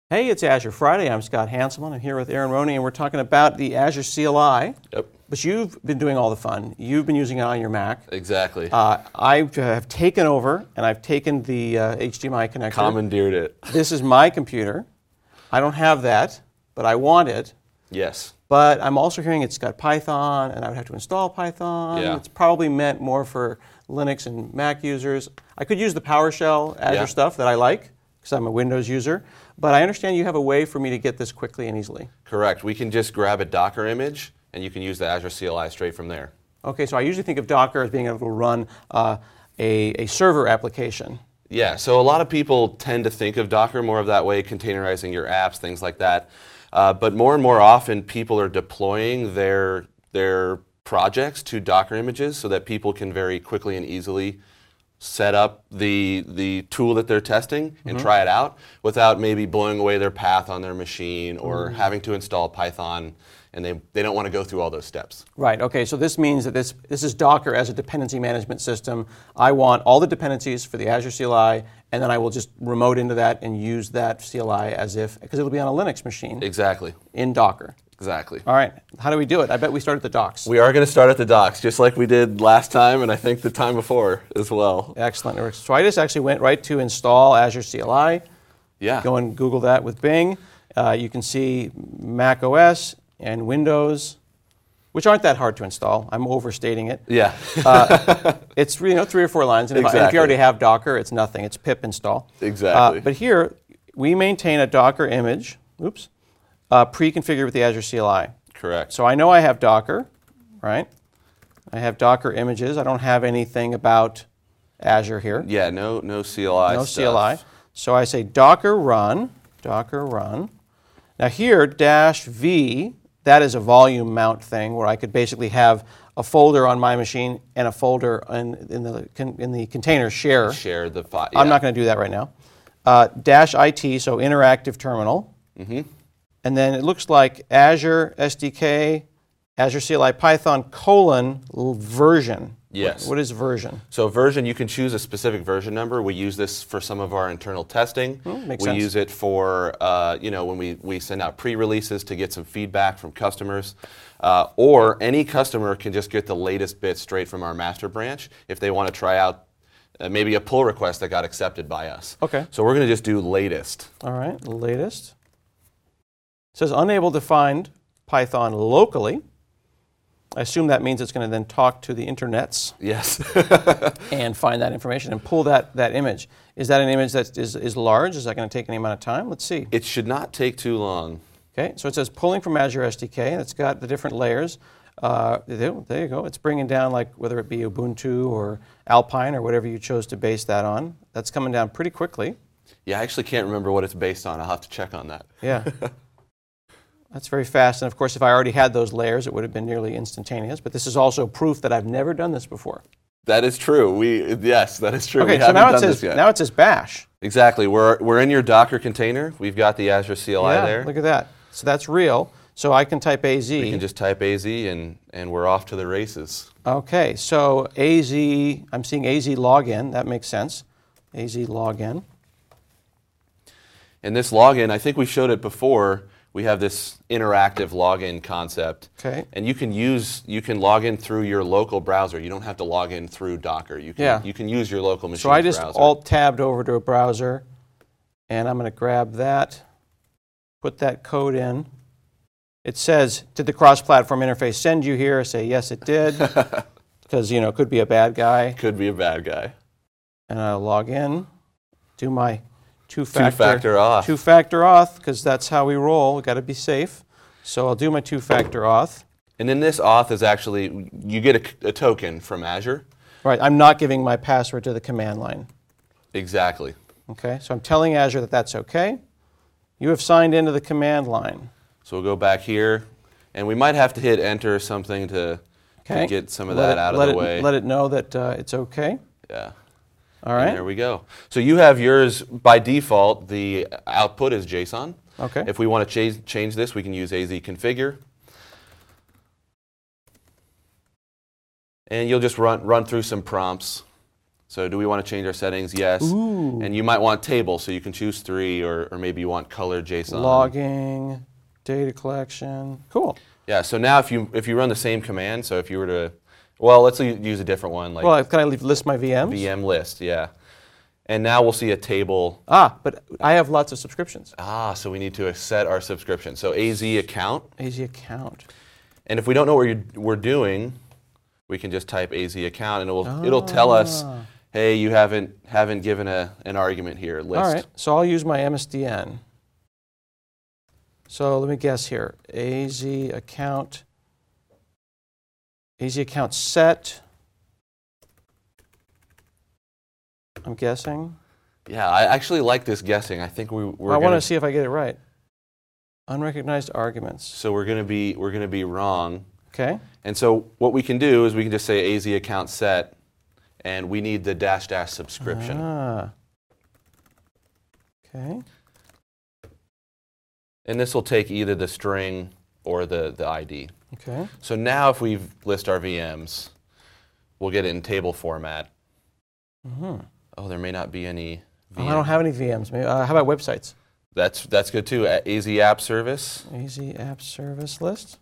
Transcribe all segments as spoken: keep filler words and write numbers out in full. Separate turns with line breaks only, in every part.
Hey, it's Azure Friday. I'm Scott Hanselman. I'm here with Aaron Roney, and we're talking about the Azure C L I.
Yep.
But you've been doing all the fun. You've been using it on your Mac.
Exactly.
Uh, I have taken over, and I've taken the uh, H D M I connector.
Commandeered it.
This is my computer. I don't have that, but I want it.
Yes.
But I'm also hearing it's got Python, and I would have to install Python.
Yeah.
It's probably meant more for Linux and Mac users. I could use the PowerShell Azure
Yeah.
stuff that I like, because I'm a Windows user. But I understand you have a way for me to get this quickly and easily.
Correct. We can just grab a Docker image, and you can use the Azure C L I straight from there.
Okay, so I usually think of Docker as being able to run uh, a, a server application.
Yeah, so a lot of people tend to think of Docker more of that way, containerizing your apps, things like that. Uh, but more and more often, people are deploying their, their projects to Docker images so that people can very quickly and easily set up the, the tool that they're testing and
Mm-hmm.
try it out without maybe blowing away their path on their machine or
Mm.
having to install Python, and they, they don't want to go through all those steps.
Right, okay, so this means that this, this is Docker as a dependency management system. I want all the dependencies for the Azure C L I, and then I will just remote into that and use that C L I as if, because it'll be on a Linux machine
Exactly.
in Docker.
Exactly.
All right, how do we do it? I bet we start at the docs.
We are going to start at the docs, just like we did last time, and I think the time before as well.
Excellent. So I just actually went right to install Azure C L I.
Yeah.
Go and Google that with Bing. Uh, you can see Mac O S and Windows, which aren't that hard to install. I'm overstating it.
Yeah.
uh, it's you know three or four lines, and if, I- and if
Exactly.
you already have Docker, it's nothing. It's pip install.
Exactly.
Uh, but here we maintain a Docker image. Oops. Uh, pre-configured with the Azure C L I.
Correct.
So I know I have Docker, right? I have Docker images. I don't have anything about Azure here.
Yeah, no, no C L I
No
stuff.
C L I. So I say Docker run, Docker run. Now here, dash V, that is a volume mount thing where I could basically have a folder on my machine and a folder in, in, the, in the container share.
Share the file.
I'm not going to do that right now. Uh, dash I T, so interactive terminal.
Mm-hmm.
And then it looks like Azure S D K, Azure C L I Python colon l- version.
Yes.
What, what is version?
So version, you can choose a specific version number. We use this for some of our internal testing.
Hmm, makes
we
sense.
use it for, uh, you know, when we, we send out pre-releases to get some feedback from customers. Uh, or any customer can just get the latest bit straight from our master branch if they want to try out uh, maybe a pull request that got accepted by us.
Okay.
So we're going to just do latest.
All right, latest. It says unable to find Python locally. I assume that means it's going to then talk to the internets
Yes.
and find that information and pull that, that image. Is that an image that is, is large? Is that going to take any amount of time? Let's see.
It should not take too long.
Okay, so it says pulling from Azure S D K, and it's got the different layers. Uh, there, there you go. It's bringing down, like, whether it be Ubuntu or Alpine or whatever you chose to base that on. That's coming down pretty quickly.
Yeah, I actually can't remember what it's based on. I'll have to check on that.
Yeah. That's very fast. And of course, if I already had those layers, it would have been nearly instantaneous. But this is also proof that I've never done this before.
That is true. We yes, that is true.
Okay,
we
so now it
done
says
this yet.
now it says Bash.
Exactly. We're we're in your Docker container. We've got the Azure C L I
Yeah,
there.
look at that. So that's real. So I can type A Z.
You can just type A Z and and we're off to the races.
Okay, so A Z. I'm seeing A Z login. That makes sense. A Z login.
And this login, I think we showed it before. We have this interactive login concept.
Okay.
And you can use you can log in through your local browser. You don't have to log in through Docker. You can
Yeah.
you can use your local machine
So I just
browser.
alt tabbed over to a browser, and I'm going to grab that, put that code in. It says, did the cross-platform interface send you here? I say, yes, it did, because, you know, it could be a bad guy.
Could be a bad guy.
And I'll log in, do my two-factor,
Two-factor auth.
two-factor auth, because that's how we roll. We've got to be safe. So I'll do my two-factor auth.
And then this auth is actually, you get a, a token from Azure.
Right, I'm not giving my password to the command line.
Exactly.
Okay, so I'm telling Azure that that's okay. You have signed into the command line.
So we'll go back here, and we might have to hit enter or something to,
Okay.
to get some of
Let
that
it-
out of
let
the
it-
way.
Let it know that uh, it's okay.
Yeah.
All
And
right.
there we go. So you have yours, by default, the output is JSON.
Okay.
If we want to change, change this, we can use A Z configure. And you'll just run, run through some prompts So do we want to change our settings? Yes.
Ooh.
And you might want table, so you can choose three, or, or maybe you want color JSON.
Logging, data collection. Cool.
Yeah, so now if you if you run the same command, so if you were to, well, let's use a different one, like
Well, can I leave, list my V Ms?
V M list, yeah. And now we'll see a table.
Ah, but I have lots of subscriptions.
Ah, so we need to set our subscription. So A Z account.
A Z account.
And if we don't know what you're, we're doing, we can just type A Z account, and it will it'll tell us, hey, you haven't haven't given a an argument here. List.
All right, so I'll use my M S D N. So let me guess here. A Z account. A Z account set. I'm guessing.
Yeah, I actually like this guessing. I think we we're.
I
gonna,
want to see if I get it right. Unrecognized arguments.
So we're gonna be we're gonna be wrong.
Okay.
And so what we can do is we can just say A Z account set, and we need the dash dash subscription.
Ah. Okay.
And this will take either the string or the, the I D.
Okay.
So now if we list our V Ms, we'll get it in table format.
Mm-hmm.
Oh, there may not be any V
Oh,
Ms.
I don't have any V Ms. Maybe, uh, how about websites?
That's, that's good too. A Z app service.
A Z app service list.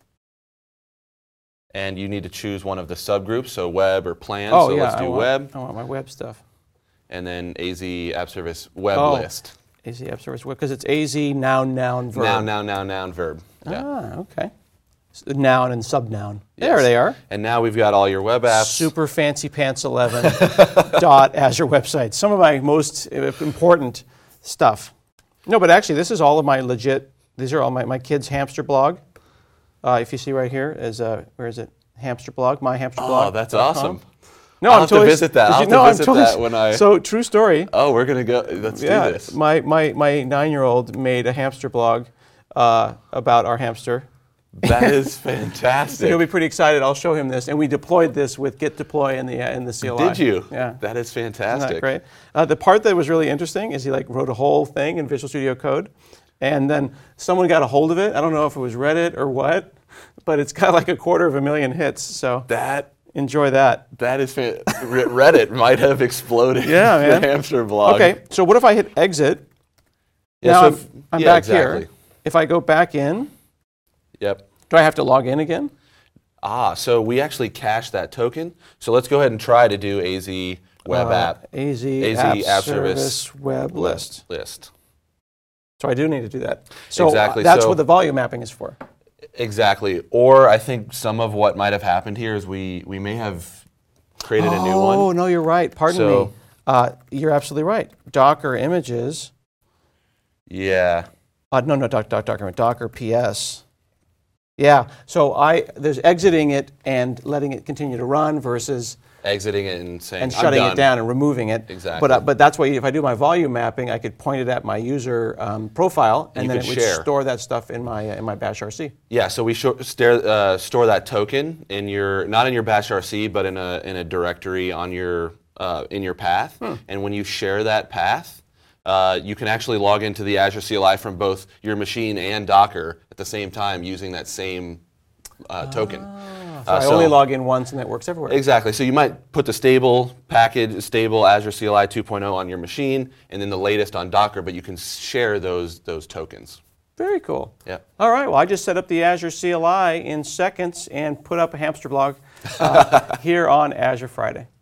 And you need to choose one of the subgroups, so web or plan.
Oh,
so
yeah.
let's do
I want,
web.
I want my web stuff.
And then A Z app service web
Oh.
list.
A Z app service because it's A Z noun, noun, verb.
Noun, noun, noun, noun, verb. Yeah.
Ah, okay. S- Noun and subnoun.
Yes.
There they are.
And now we've got all your web apps.
Super fancy pants eleven dot Azure websites. Some of my most uh, important stuff. No, but actually, this is all of my legit. These are all my, my kids' hamster blog. Uh, if you see right here, is uh, where is it? Hamster blog, my hamster blog.
Oh, that's awesome.
No,
I'll
I'm
have
totally,
to visit that.
did
I'll
you-
have
no,
to
I'm
visit
totally-
that when I.
So true story.
Oh, we're gonna go. Let's
yeah,
do this.
my my my nine-year-old made a hamster blog uh, about our hamster.
That is
So
fantastic.
he'll be pretty excited. I'll show him this, and we deployed this with git deploy in the uh, in the C L I.
Did you?
Yeah.
That is
Isn't
fantastic.
that great? Uh, the part that was really interesting is he like wrote a whole thing in Visual Studio Code, and then someone got a hold of it. I don't know if it was Reddit or what, but it's got like a quarter of a million hits. So
That
enjoy that.
that is fan- Reddit might have exploded.
Yeah, man.
The hamster blog.
Okay, so what if I hit exit?
Yeah,
now
so
I'm,
if-
I'm
yeah,
back
exactly.
here. If I go back in,
Yep.
do I have to log in again?
Ah, so we actually cached that token. So let's go ahead and try to do A Z web
Uh,
app
A Z,
A Z
app,
app
service,
service
web list.
list.
So I do need to do that. So
Exactly,
uh, that's
so-
what the volume mapping is for.
Exactly. Or I think some of what might have happened here is we we may have created a new one.
Oh, no, you're right. Pardon
So-
me. Uh, you're absolutely right. Docker images.
Yeah.
Uh, no, no, doc, doc, Docker, Docker P S. Yeah, so I there's exiting it and letting it continue to run versus
Exiting it and saying
and
I'm
shutting
done.
it down and removing it.
Exactly.
But uh, but that's why if I do my volume mapping, I could point it at my user um, profile, and
You
then it
could
would
share.
store that stuff in my uh, in my Bash R C.
Yeah, so we sho- stare, uh, store that token in your not in your Bash R C, but in a in a directory on your uh, in your path.
Hmm.
And when you share that path, uh, you can actually log into the Azure C L I from both your machine and Docker at the same time using that same uh, token.
So
Uh,
I only log in once, and that works everywhere.
Exactly. So you might put the stable package, stable Azure C L I two point oh on your machine, and then the latest on Docker, but you can share those those tokens.
Very cool.
Yeah.
All right. Well, I just set up the Azure C L I in seconds and put up a hamster blog uh, here on Azure Friday.